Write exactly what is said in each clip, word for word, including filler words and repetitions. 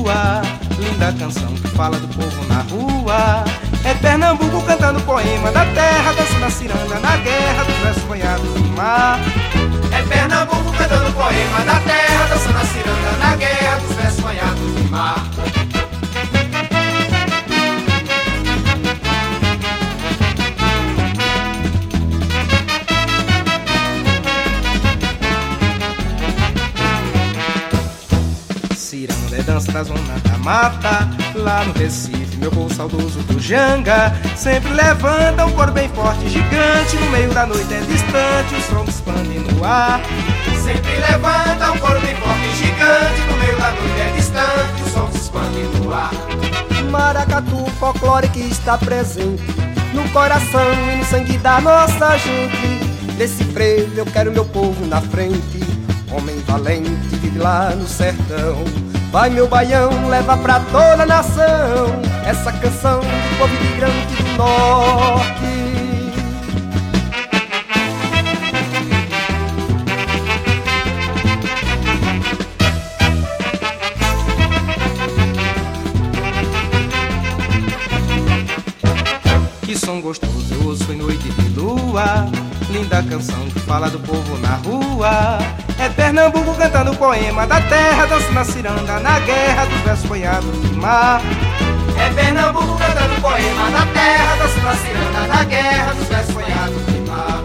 lua, linda canção que fala do povo na rua. É Pernambuco cantando poema da terra, dançando a ciranda na guerra dos versos banhados de mar. É Pernambuco cantando poema da terra, dançando a ciranda na guerra dos versos banhados de mar. Ciranda é dança da zona da mata, lá no Recife, meu povo saudoso do Janga. Sempre levanta um coro bem forte e gigante, no meio da noite é distante, o som expande no ar. Sempre levanta um coro bem forte e gigante, no meio da noite é distante, o som se expande no ar. Maracatu, folclore que está presente no coração e no sangue da nossa gente. Desse frevo eu quero meu povo na frente, homem valente vive lá no sertão. Vai meu baião, leva pra toda a nação essa canção do povo imigrante do norte. Que som gostoso eu ouço em noite de lua, linda canção que fala do povo na rua. É Pernambuco cantando o poema da terra, dançando a ciranda na guerra dos versos banhados de mar. É Pernambuco cantando o poema da terra, dançando a ciranda na guerra dos versos banhados de mar.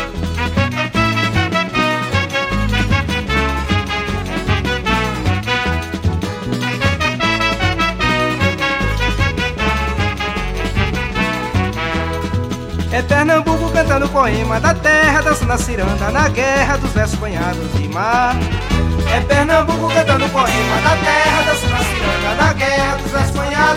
É Pernambuco cantando o poema da terra, dançando a ciranda na guerra dos versos banhados de mar. É Pernambuco cantando o poema da terra, dançando a ciranda na guerra dos versos banhados